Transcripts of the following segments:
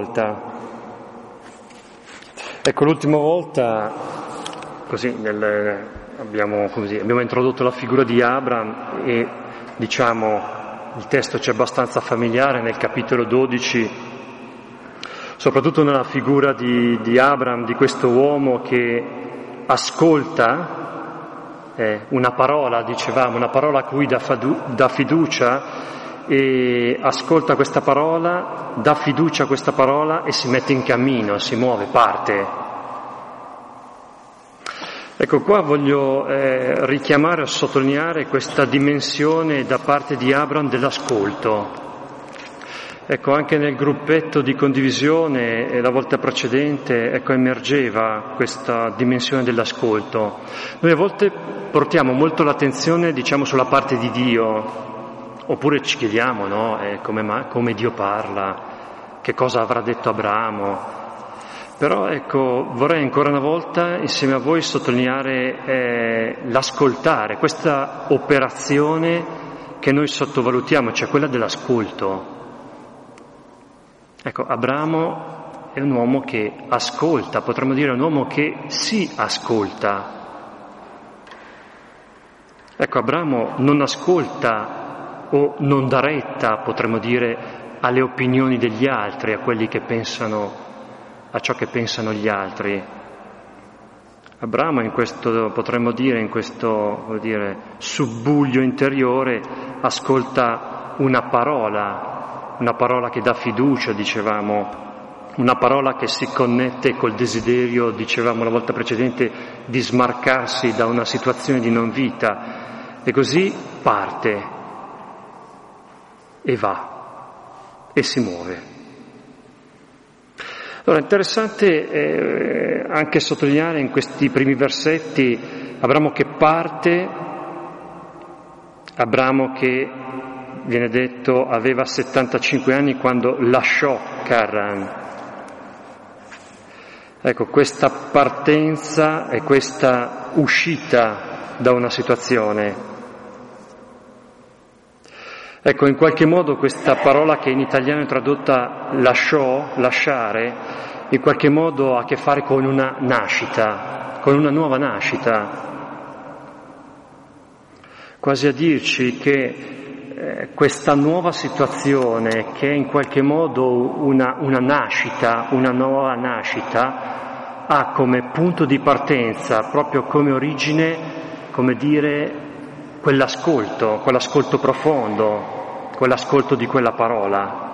volta. Ecco, l'ultima volta, abbiamo introdotto la figura di Abram e, il testo ci è abbastanza familiare nel capitolo 12, soprattutto nella figura di Abram, di questo uomo che ascolta una parola, una parola a cui dà fiducia, e ascolta questa parola, dà fiducia a questa parola e si mette in cammino, si muove, parte. Ecco, qua voglio richiamare o sottolineare questa dimensione da parte di Abram dell'ascolto. Ecco, anche nel gruppetto di condivisione la volta precedente, emergeva questa dimensione dell'ascolto. Noi a volte portiamo molto l'attenzione, sulla parte di Dio, oppure ci chiediamo, come Dio parla, che cosa avrà detto Abramo. Però vorrei ancora una volta insieme a voi sottolineare l'ascoltare, questa operazione che noi sottovalutiamo, cioè quella dell'ascolto. Abramo è un uomo che ascolta, potremmo dire un uomo che si ascolta. Abramo non ascolta o non dà retta, potremmo dire, alle opinioni degli altri, a quelli che pensano, a ciò che pensano gli altri. Abramo in questo subbuglio interiore ascolta una parola che dà fiducia, una parola che si connette col desiderio, dicevamo la volta precedente, di smarcarsi da una situazione di non vita, e così parte e va e si muove. Allora, è interessante anche sottolineare in questi primi versetti Abramo che parte, Abramo che viene detto aveva 75 anni quando lasciò Carran. Questa partenza e questa uscita da una situazione. In qualche modo questa parola che in italiano è tradotta lasciare, in qualche modo ha a che fare con una nascita, con una nuova nascita. Quasi a dirci che questa nuova situazione, che è in qualche modo una nascita, una nuova nascita, ha come punto di partenza, proprio come origine, quell'ascolto profondo, quell'ascolto di quella parola.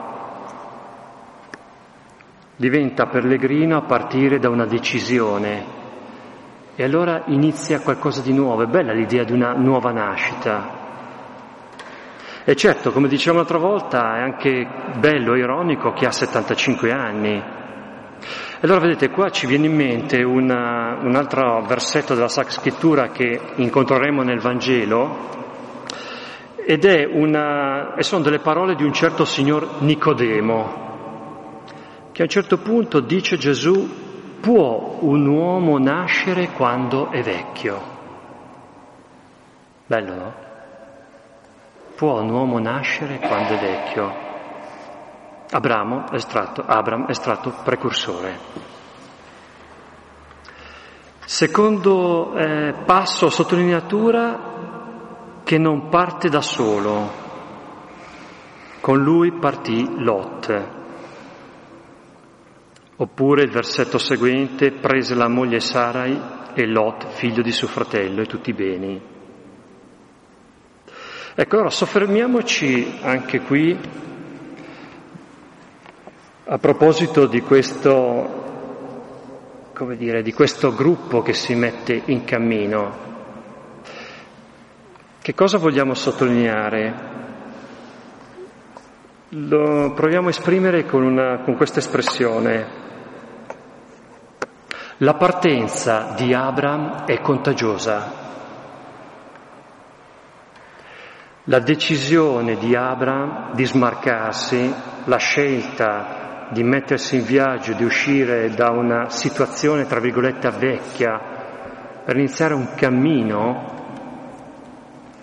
Diventa pellegrino a partire da una decisione e allora inizia qualcosa di nuovo. È bella l'idea di una nuova nascita. E certo, come dicevamo l'altra volta, è anche bello e ironico che ha 75 anni. Allora vedete, qua ci viene in mente un altro versetto della Sacra Scrittura che incontreremo nel Vangelo, e sono delle parole di un certo signor Nicodemo, che a un certo punto dice Gesù: può un uomo nascere quando è vecchio? Bello, no? Può un uomo nascere quando è vecchio? Abram è stato precursore. Secondo passo, sottolineatura, che non parte da solo. Con lui partì Lot. Oppure il versetto seguente: prese la moglie Sarai e Lot, figlio di suo fratello, e tutti i beni. Ora soffermiamoci anche qui a proposito di questo gruppo che si mette in cammino. Che cosa vogliamo sottolineare? Lo proviamo a esprimere con questa espressione. La partenza di Abram è contagiosa. La decisione di Abram di smarcarsi, la scelta di mettersi in viaggio, di uscire da una situazione, tra virgolette, vecchia, per iniziare un cammino,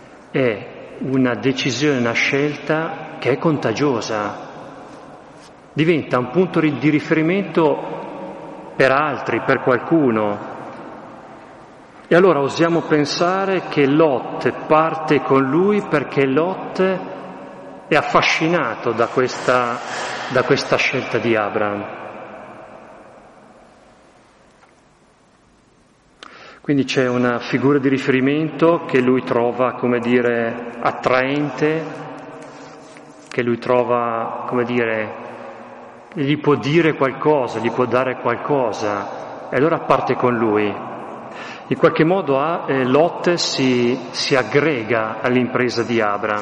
è una decisione, una scelta che è contagiosa. diventa un punto di riferimento per altri, per qualcuno. E allora osiamo pensare che Lot parte con lui perché Lot è affascinato da questa scelta di Abram. Quindi c'è una figura di riferimento che lui trova, come dire, attraente, che lui trova, come dire, gli può dire qualcosa, gli può dare qualcosa, e allora parte con lui. In qualche modo Lot si aggrega all'impresa di Abram.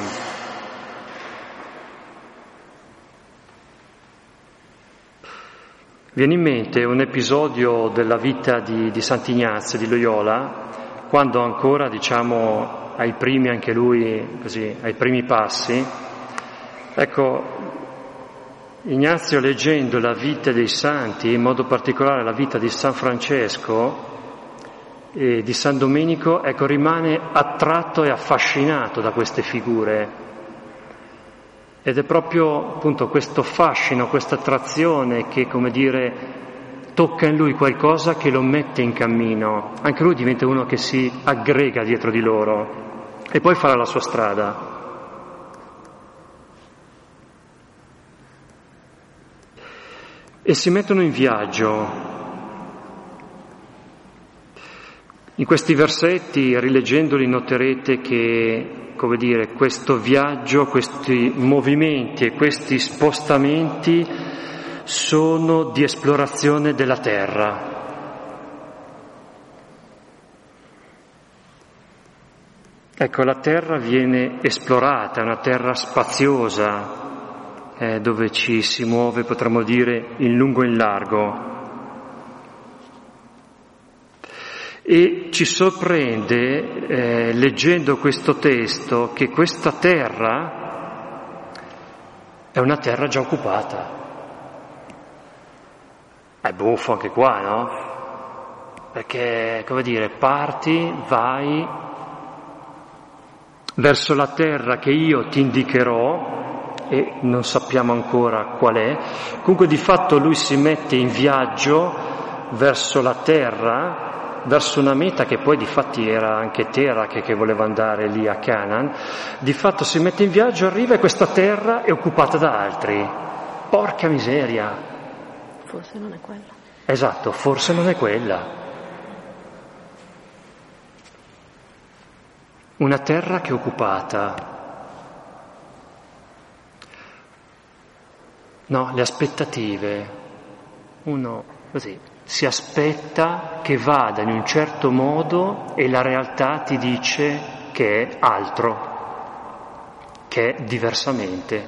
Viene in mente un episodio della vita di Sant'Ignazio di Loyola, quando ancora, diciamo, ai primi anche lui, così, ai primi passi. Ecco, Ignazio, leggendo la vita dei santi, in modo particolare la vita di San Francesco e di San Domenico, ecco, rimane attratto e affascinato da queste figure. Ed è proprio appunto questo fascino, questa attrazione che, come dire, tocca in lui qualcosa che lo mette in cammino. Anche lui diventa uno che si aggrega dietro di loro e poi farà la sua strada. E si mettono in viaggio. In questi versetti, rileggendoli, noterete che, come dire, questo viaggio, questi movimenti e questi spostamenti sono di esplorazione della terra. Ecco, la terra viene esplorata, è una terra spaziosa, dove ci si muove, potremmo dire, in lungo e in largo. E ci sorprende, leggendo questo testo, che questa terra è una terra già occupata. È buffo anche qua, no? Perché, come dire, parti, vai verso la terra che io ti indicherò, e non sappiamo ancora qual è. Comunque di fatto lui si mette in viaggio verso la terra, verso una meta che poi di fatti era anche Terach, che voleva andare lì a Canaan. Di fatto si mette in viaggio, arriva e questa terra è occupata da altri. Porca miseria! Forse non è quella. Esatto, forse non è quella. Una terra che è occupata. No, le aspettative. Uno così si aspetta che vada in un certo modo e la realtà ti dice che è altro, che è diversamente.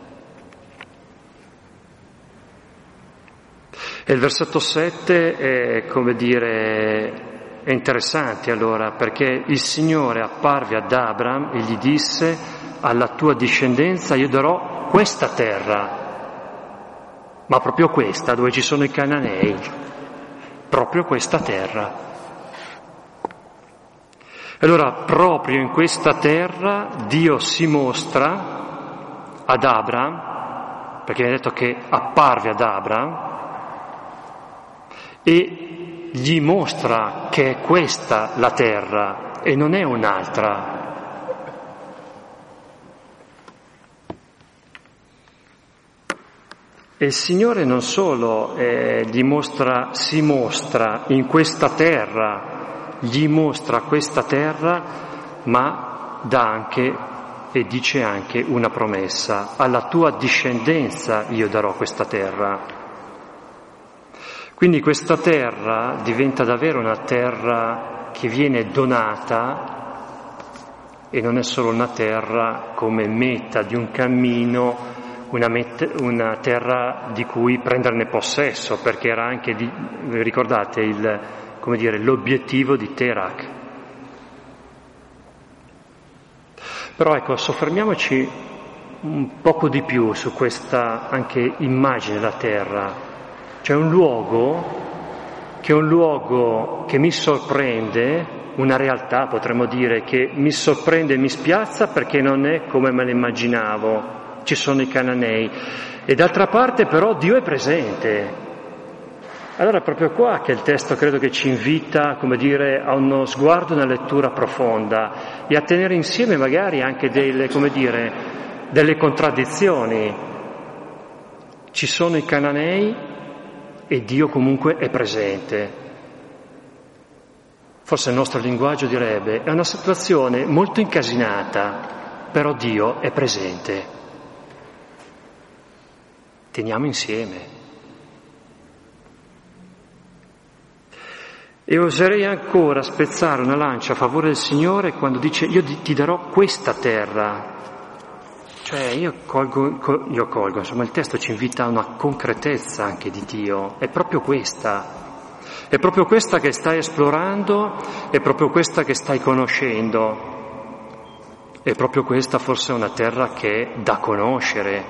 E il versetto 7 è, come dire, è interessante allora, perché il Signore apparve ad Abram e gli disse: alla tua discendenza io darò questa terra. Ma proprio questa, dove ci sono i Cananei, proprio questa terra. Allora, proprio in questa terra Dio si mostra ad Abram, perché viene detto che apparve ad Abram, e gli mostra che è questa la terra e non è un'altra. E il Signore non solo si mostra in questa terra, gli mostra questa terra, ma dà anche e dice anche una promessa: alla tua discendenza io darò questa terra. Quindi questa terra diventa davvero una terra che viene donata e non è solo una terra come meta di un cammino, una terra di cui prenderne possesso, perché era anche, ricordate, l'obiettivo di Terach. Però ecco, soffermiamoci un poco di più su questa anche immagine della terra. C'è un luogo che mi sorprende, una realtà potremmo dire che mi sorprende e mi spiazza perché non è come me lo immaginavo. ci sono i cananei. E d'altra parte però Dio è presente. Allora è proprio qua che il testo credo che ci invita, come dire, a uno sguardo, una lettura profonda e a tenere insieme magari anche delle, come dire, delle contraddizioni. Ci sono i cananei e Dio comunque è presente. Forse il nostro linguaggio direbbe è una situazione molto incasinata, però Dio è presente. Teniamo insieme. E oserei ancora spezzare una lancia a favore del Signore quando dice io ti darò questa terra. Cioè io colgo, insomma il testo ci invita a una concretezza anche di Dio, è proprio questa che stai esplorando, è proprio questa che stai conoscendo, è proprio questa forse una terra che è da conoscere.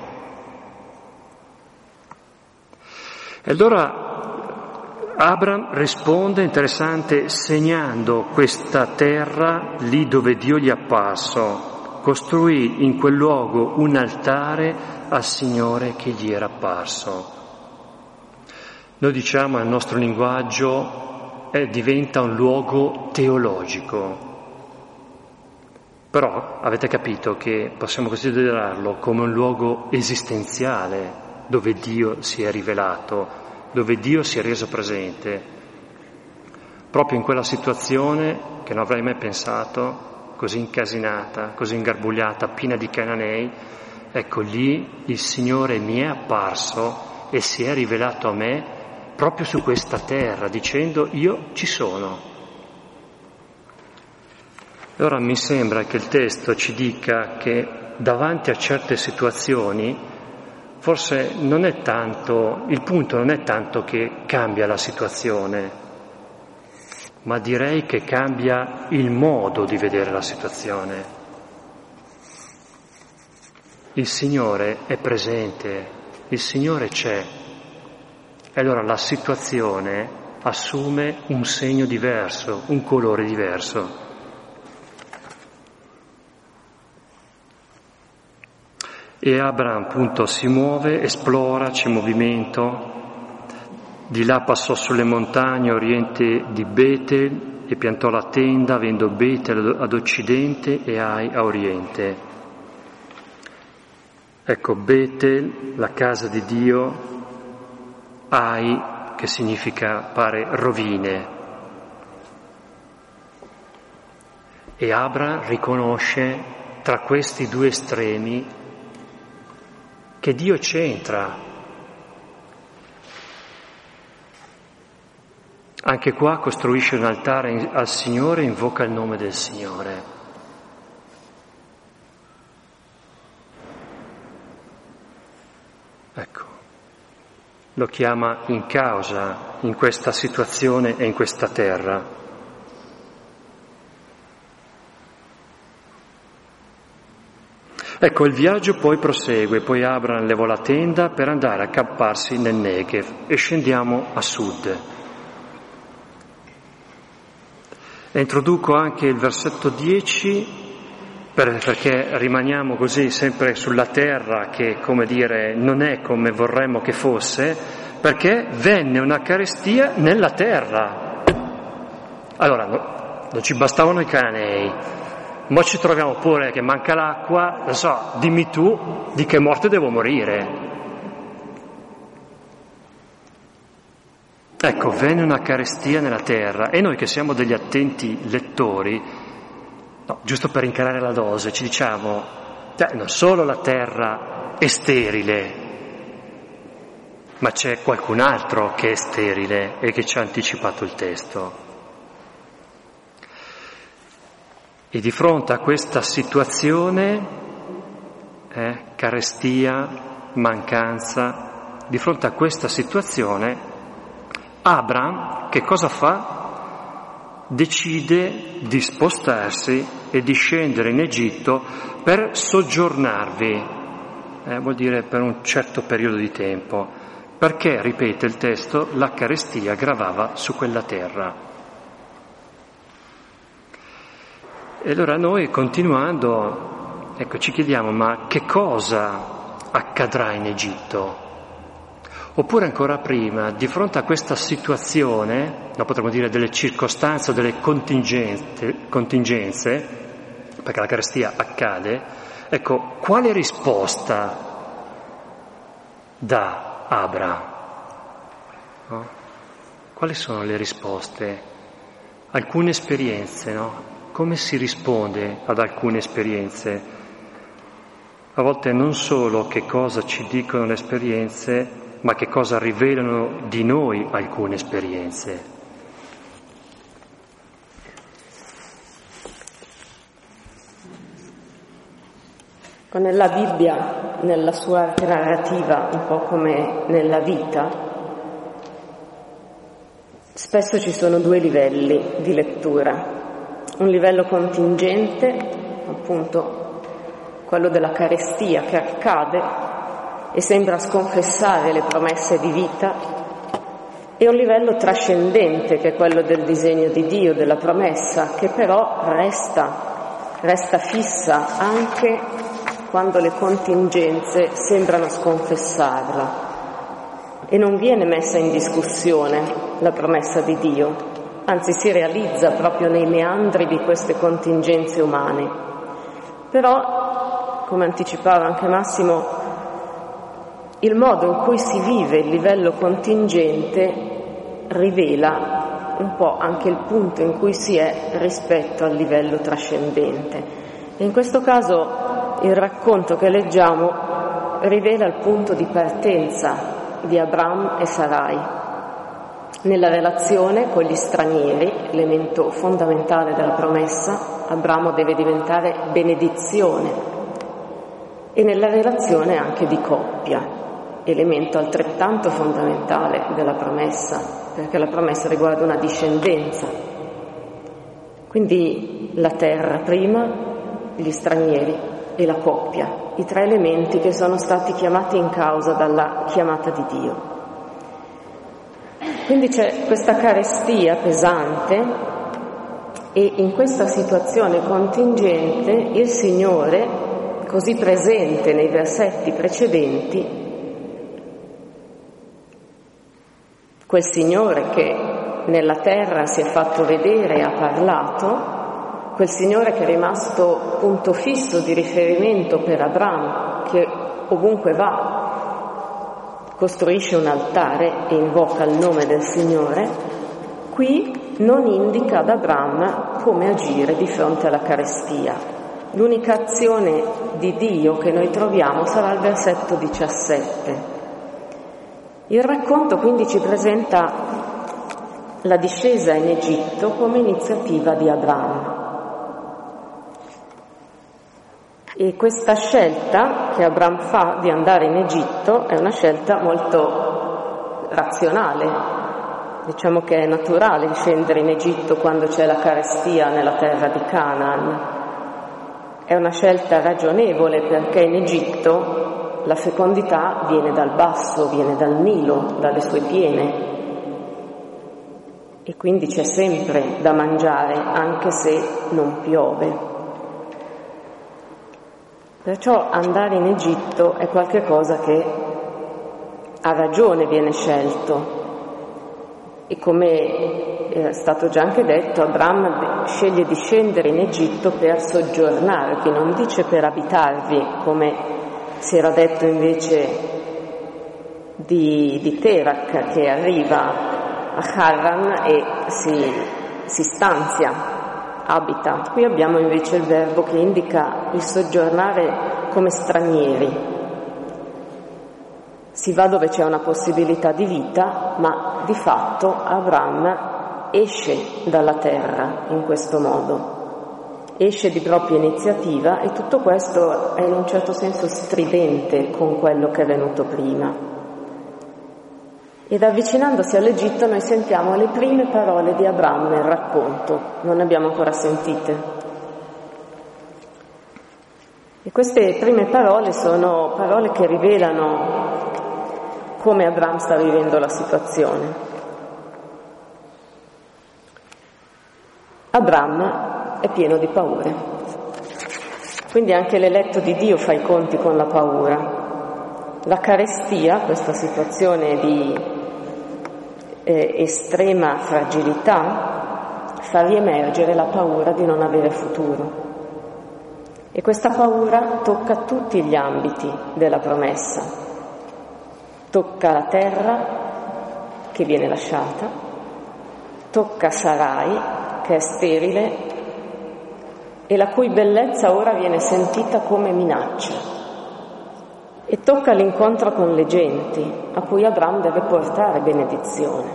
E allora Abram risponde, interessante, segnando questa terra lì dove Dio gli è apparso, costruì in quel luogo un altare al Signore che gli era apparso. Noi diciamo nel nostro linguaggio diventa un luogo teologico, però avete capito che possiamo considerarlo come un luogo esistenziale dove Dio si è rivelato, dove Dio si è reso presente, proprio in quella situazione che non avrei mai pensato, così incasinata, così ingarbugliata, piena di cananei. Ecco, lì il Signore mi è apparso e si è rivelato a me proprio su questa terra, dicendo io ci sono. Allora mi sembra che il testo ci dica che davanti a certe situazioni forse non è tanto, il punto non è tanto che cambia la situazione, ma direi che cambia il modo di vedere la situazione. Il Signore è presente, il Signore c'è, e allora la situazione assume un segno diverso, un colore diverso. E Abram appunto si muove, esplora, c'è movimento, di là passò sulle montagne a oriente di Betel e piantò la tenda avendo Betel ad occidente e Ai a oriente. Ecco, Betel, la casa di Dio, Ai che significa pare rovine. E Abram riconosce tra questi due estremi che Dio c'entra. Anche qua costruisce un altare al Signore e invoca il nome del Signore. Ecco, lo chiama in causa in questa situazione e in questa terra. Ecco, il viaggio poi prosegue, poi Abram levò la tenda per andare a accamparsi nel Negev e scendiamo a sud. E introduco anche il versetto 10 perché rimaniamo così sempre sulla terra che, come dire, non è come vorremmo che fosse, perché venne una carestia nella terra. Allora, non ci bastavano i cananei. Ma ci troviamo pure che manca l'acqua, non so, dimmi tu di che morte devo morire. Ecco, venne una carestia nella terra e noi che siamo degli attenti lettori, no, giusto per incarare la dose, ci diciamo, non solo la terra è sterile, ma c'è qualcun altro che è sterile e che ci ha anticipato il testo. E di fronte a questa situazione, carestia, mancanza, di fronte a questa situazione, Abram che cosa fa? Decide di spostarsi e di scendere in Egitto per soggiornarvi, vuol dire per un certo periodo di tempo, perché, ripete il testo, la carestia gravava su quella terra. E allora noi, continuando, ecco, ci chiediamo, ma che cosa accadrà in Egitto. Oppure ancora prima, di fronte a questa situazione, no, potremmo dire delle circostanze o delle contingenze, perché la carestia accade, ecco, quale risposta dà Abram? No? Quali sono le risposte? Alcune esperienze, no? Come si risponde ad alcune esperienze? A volte non solo che cosa ci dicono le esperienze, ma che cosa rivelano di noi alcune esperienze. Nella Bibbia, nella sua narrativa, un po' come nella vita, spesso ci sono due livelli di lettura. Un livello contingente, appunto quello della carestia che accade e sembra sconfessare le promesse di vita, e un livello trascendente che è quello del disegno di Dio, della promessa, che però resta fissa anche quando le contingenze sembrano sconfessarla, e non viene messa in discussione la promessa di Dio, anzi si realizza proprio nei meandri di queste contingenze umane. Però, come anticipava anche Massimo, il modo in cui si vive il livello contingente rivela un po' anche il punto in cui si è rispetto al livello trascendente. E in questo caso il racconto che leggiamo rivela il punto di partenza di Abram e Sarai nella relazione con gli stranieri, elemento fondamentale della promessa. Abramo deve diventare benedizione, e nella relazione anche di coppia, elemento altrettanto fondamentale della promessa, perché la promessa riguarda una discendenza. Quindi la terra prima, gli stranieri e la coppia, i tre elementi che sono stati chiamati in causa dalla chiamata di Dio. Quindi c'è questa carestia pesante, e in questa situazione contingente il Signore, così presente nei versetti precedenti, quel Signore che nella terra si è fatto vedere e ha parlato, quel Signore che è rimasto punto fisso di riferimento per Abram, che ovunque va costruisce un altare e invoca il nome del Signore, qui non indica ad Abram come agire di fronte alla carestia. L'unica azione di Dio che noi troviamo sarà il versetto 17. Il racconto quindi ci presenta la discesa in Egitto come iniziativa di Abram. E questa scelta che Abram fa di andare in Egitto è una scelta molto razionale. Diciamo che è naturale scendere in Egitto quando c'è la carestia nella terra di Canaan. È una scelta ragionevole, perché in Egitto la fecondità viene dal basso, viene dal Nilo, dalle sue piene, e quindi c'è sempre da mangiare anche se non piove. Perciò andare in Egitto è qualcosa che a ragione viene scelto, e come è stato già anche detto, Abram sceglie di scendere in Egitto per soggiornarvi, non dice per abitarvi, come si era detto invece di Terak, che arriva a Haran e si stanzia, abita. Qui abbiamo invece il verbo che indica il soggiornare come stranieri. Si va dove c'è una possibilità di vita, ma di fatto Abram esce dalla terra in questo modo. Esce di propria iniziativa, e tutto questo è in un certo senso stridente con quello che è venuto prima. Ed avvicinandosi all'Egitto noi sentiamo le prime parole di Abram nel racconto, non ne abbiamo ancora sentite. E queste prime parole sono parole che rivelano come Abram sta vivendo la situazione. Abram è pieno di paure. Quindi anche l'eletto di Dio fa i conti con la paura. La carestia, questa situazione di estrema fragilità, fa riemergere la paura di non avere futuro. E questa paura tocca tutti gli ambiti della promessa. Tocca la terra che viene lasciata, tocca Sarai che è sterile e la cui bellezza ora viene sentita come minaccia, e tocca l'incontro con le genti a cui Abram deve portare benedizione.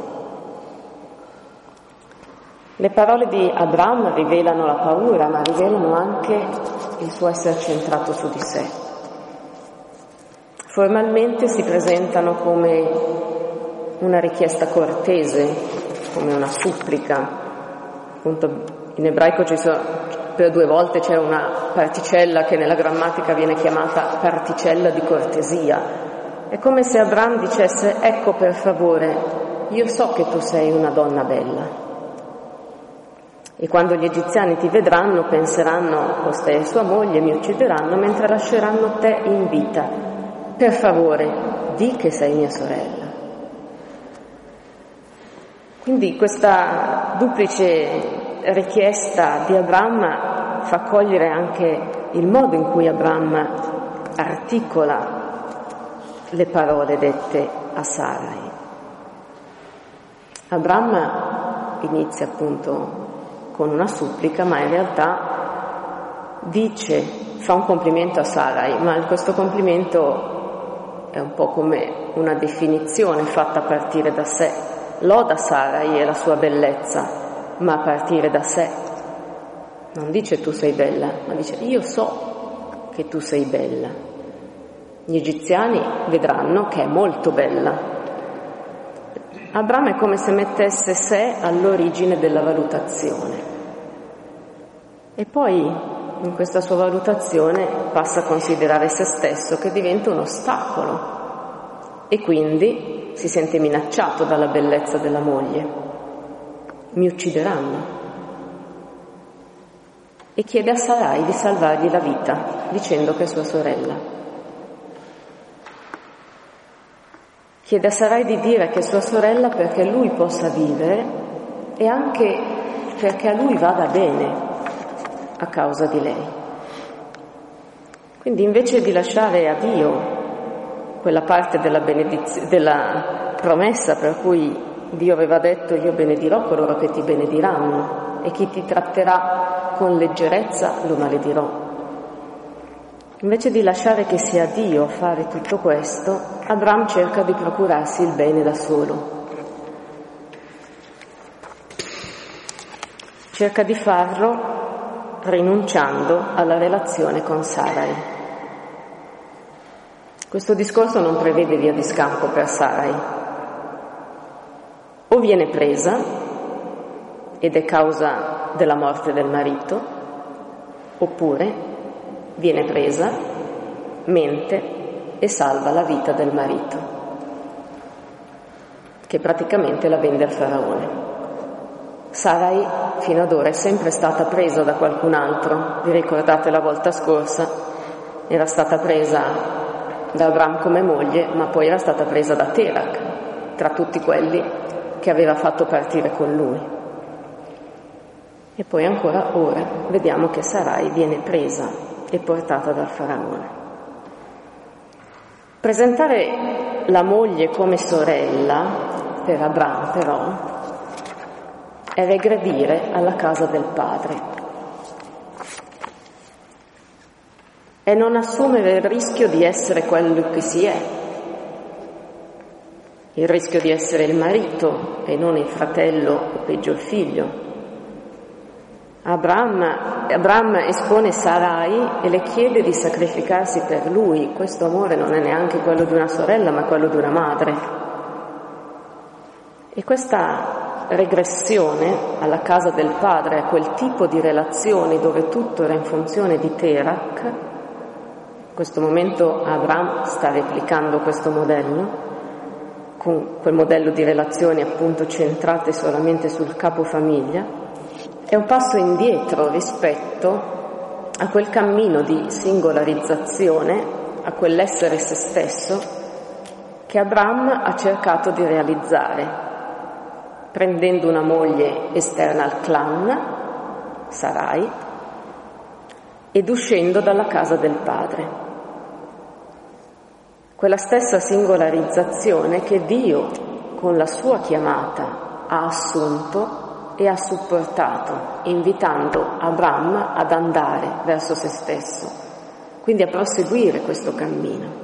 Le parole di Abram rivelano la paura, ma rivelano anche il suo essere centrato su di sé. Formalmente si presentano come una richiesta cortese, come una supplica. Appunto, in ebraico per 2 volte c'è una particella che nella grammatica viene chiamata particella di cortesia. È come se Abram dicesse: ecco, per favore, io so che tu sei una donna bella. E quando gli egiziani ti vedranno penseranno: questa è sua moglie, mi uccideranno, mentre lasceranno te in vita. Per favore, di che sei mia sorella. Quindi questa duplice richiesta di Abram fa cogliere anche il modo in cui Abram articola le parole dette a Sarai. Abram inizia appunto con una supplica, ma in realtà fa un complimento a Sarai, ma questo complimento è un po' come una definizione fatta a partire da sé. Loda Sarai e la sua bellezza, ma a partire da sé. Non dice tu sei bella, ma dice io so che tu sei bella. Gli egiziani vedranno che è molto bella. Abram è come se mettesse sé all'origine della valutazione e poi in questa sua valutazione passa a considerare se stesso, che diventa un ostacolo, e quindi si sente minacciato dalla bellezza della moglie. Mi uccideranno. E chiede a Sarai di salvargli la vita, dicendo che è sua sorella. Chiede a Sarai di dire che è sua sorella perché lui possa vivere e anche perché a lui vada bene a causa di lei. Quindi invece di lasciare a Dio quella parte della promessa per cui Dio aveva detto io benedirò coloro che ti benediranno e chi ti tratterà con leggerezza lo maledirò. Invece di lasciare che sia Dio a fare tutto questo, Abram cerca di procurarsi il bene da solo. Cerca di farlo rinunciando alla relazione con Sarai. Questo discorso non prevede via di scampo per Sarai. O viene presa, ed è causa della morte del marito, oppure viene presa, mente e salva la vita del marito, che praticamente la vende al faraone. Sarai fino ad ora è sempre stata presa da qualcun altro. Vi ricordate la volta scorsa? Era stata presa da Abram come moglie, ma poi era stata presa da Terach, tra tutti quelli che aveva fatto partire con lui. E poi ancora ora vediamo che Sarai viene presa e portata dal faraone. Presentare la moglie come sorella per Abram però è regredire alla casa del padre, è non assumere il rischio di essere quello che si è, il rischio di essere il marito e non il fratello o peggio il figlio. Abram espone Sarai e le chiede di sacrificarsi per lui. Questo amore non è neanche quello di una sorella, ma quello di una madre. E questa regressione alla casa del padre, a quel tipo di relazioni dove tutto era in funzione di Terach, in questo momento Abram sta replicando questo modello, con quel modello di relazioni appunto centrate solamente sul capofamiglia. È un passo indietro rispetto a quel cammino di singolarizzazione, a quell'essere se stesso che Abram ha cercato di realizzare, prendendo una moglie esterna al clan, Sarai, ed uscendo dalla casa del padre. Quella stessa singolarizzazione che Dio, con la sua chiamata, ha assunto e ha supportato, invitando Abram ad andare verso se stesso, quindi a proseguire questo cammino.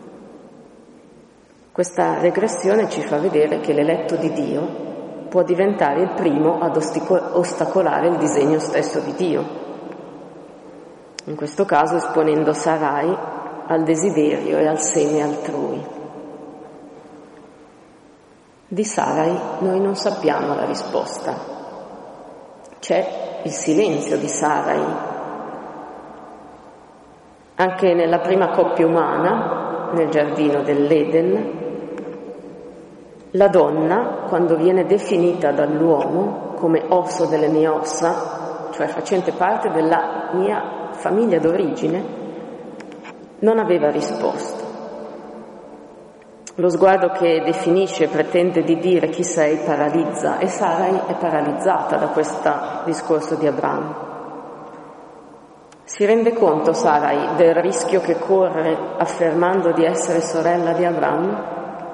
Questa regressione ci fa vedere che l'eletto di Dio può diventare il primo ad ostacolare il disegno stesso di Dio, in questo caso esponendo Sarai al desiderio e al seme altrui. Di Sarai noi non sappiamo la risposta. C'è il silenzio di Sarai. Anche nella prima coppia umana, nel giardino dell'Eden, la donna, quando viene definita dall'uomo come osso delle mie ossa, cioè facente parte della mia famiglia d'origine, non aveva risposto. Lo sguardo che definisce e pretende di dire chi sei paralizza, e Sarai è paralizzata da questo discorso di Abram. Si rende conto Sarai del rischio che corre affermando di essere sorella di Abram?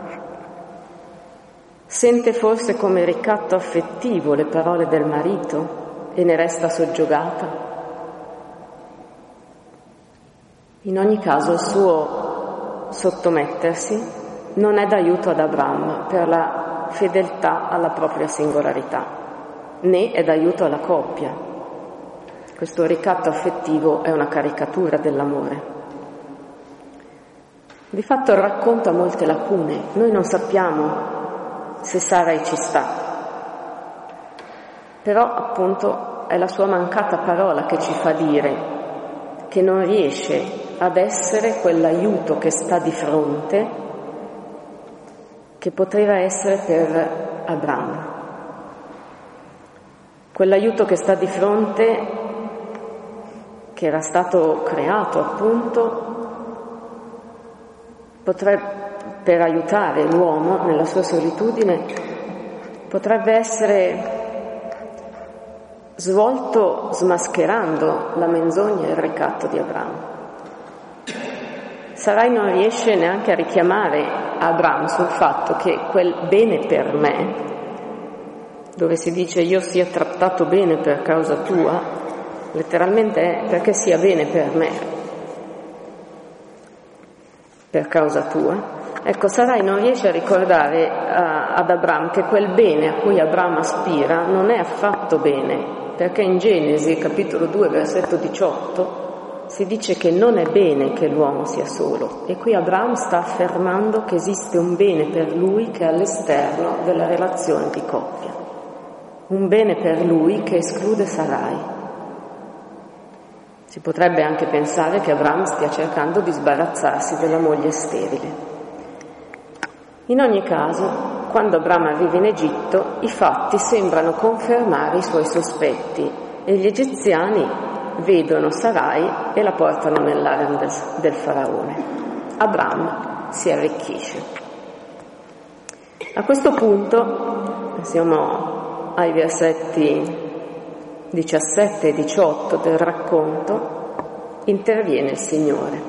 Sente forse come ricatto affettivo le parole del marito e ne resta soggiogata? In ogni caso il suo sottomettersi non è d'aiuto ad Abram per la fedeltà alla propria singolarità, né è d'aiuto alla coppia. Questo ricatto affettivo è una caricatura dell'amore. Di fatto il racconto ha molte lacune, noi non sappiamo se Sarai ci sta, però appunto è la sua mancata parola che ci fa dire che non riesce ad essere quell'aiuto che sta di fronte che poteva essere per Abram. Quell'aiuto che sta di fronte, che era stato creato appunto per aiutare l'uomo nella sua solitudine, potrebbe essere svolto smascherando la menzogna e il ricatto di Abram. Sarai non riesce neanche a richiamare Abram sul fatto che quel bene per me, dove si dice io sia trattato bene per causa tua, letteralmente è perché sia bene per me, per causa tua. Ecco, Sarai non riesce a ricordare ad Abram che quel bene a cui Abram aspira non è affatto bene, perché in Genesi, capitolo 2, versetto 18, si dice che non è bene che l'uomo sia solo, e qui Abram sta affermando che esiste un bene per lui che è all'esterno della relazione di coppia, un bene per lui che esclude Sarai. Si potrebbe anche pensare che Abram stia cercando di sbarazzarsi della moglie sterile. In ogni caso, quando Abram arriva in Egitto, i fatti sembrano confermare i suoi sospetti e gli egiziani vedono Sarai e la portano nell'harem del faraone. Abram si arricchisce. A questo punto, siamo ai versetti 17 e 18 del racconto, interviene il Signore.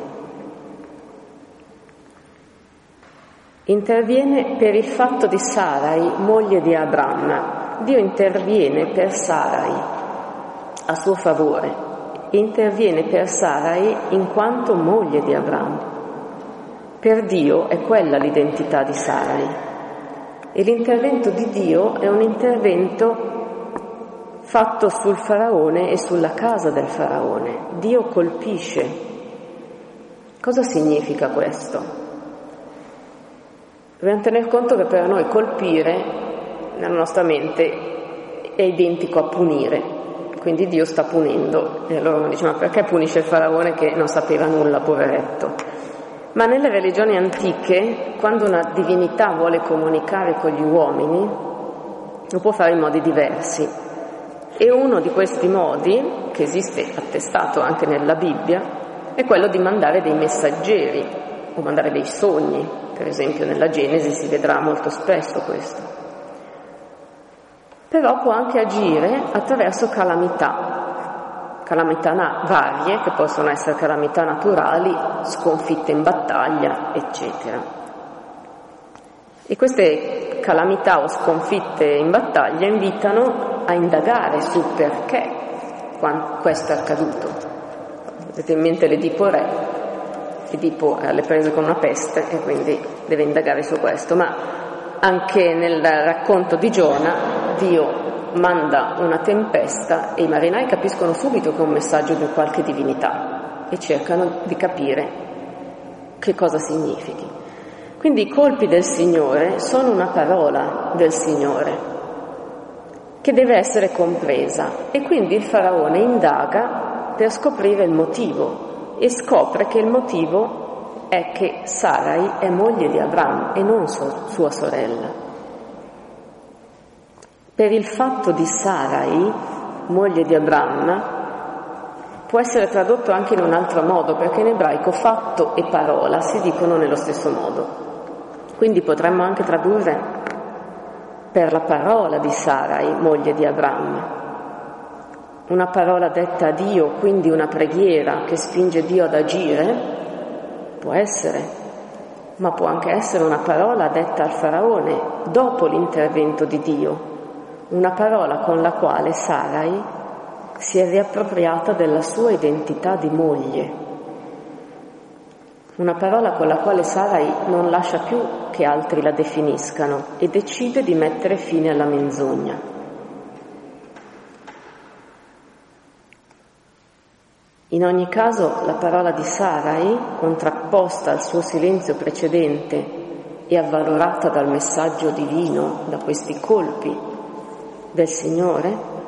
Interviene per il fatto di Sarai, moglie di Abram. Dio interviene per Sarai a suo favore, interviene per Sarai in quanto moglie di Abram. Per Dio è quella l'identità di Sarai, e l'intervento di Dio è un intervento fatto sul faraone e sulla casa del faraone. Dio colpisce. Cosa significa questo? Dobbiamo tener conto che per noi colpire nella nostra mente è identico a punire, quindi Dio sta punendo, e allora uno dice: ma perché punisce il faraone che non sapeva nulla, poveretto? Ma nelle religioni antiche, quando una divinità vuole comunicare con gli uomini, lo può fare in modi diversi, e uno di questi modi, che esiste attestato anche nella Bibbia, è quello di mandare dei messaggeri o mandare dei sogni. per esempio nella Genesi si vedrà molto spesso questo. Però può anche agire attraverso calamità varie, che possono essere calamità naturali, sconfitte in battaglia, eccetera. E queste calamità o sconfitte in battaglia invitano a indagare sul perché questo è accaduto. Avete in mente l'Edipo re? Edipo è alle prese con una peste e quindi deve indagare su questo, ma anche nel racconto di Giona Dio manda una tempesta e i marinai capiscono subito che è un messaggio di qualche divinità e cercano di capire che cosa significhi. Quindi i colpi del Signore sono una parola del Signore che deve essere compresa e quindi il faraone indaga per scoprire il motivo e scopre che il motivo è che Sarai è moglie di Abram e non sua sorella. Per il fatto di Sarai, moglie di Abram, può essere tradotto anche in un altro modo, perché in ebraico fatto e parola si dicono nello stesso modo. Quindi potremmo anche tradurre per la parola di Sarai, moglie di Abram. Una parola detta a Dio, quindi una preghiera che spinge Dio ad agire, può essere, ma può anche essere una parola detta al faraone dopo l'intervento di Dio. Una parola con la quale Sarai si è riappropriata della sua identità di moglie. Una parola con la quale Sarai non lascia più che altri la definiscano e decide di mettere fine alla menzogna. In ogni caso, la parola di Sarai, contrapposta al suo silenzio precedente e avvalorata dal messaggio divino, da questi colpi del Signore,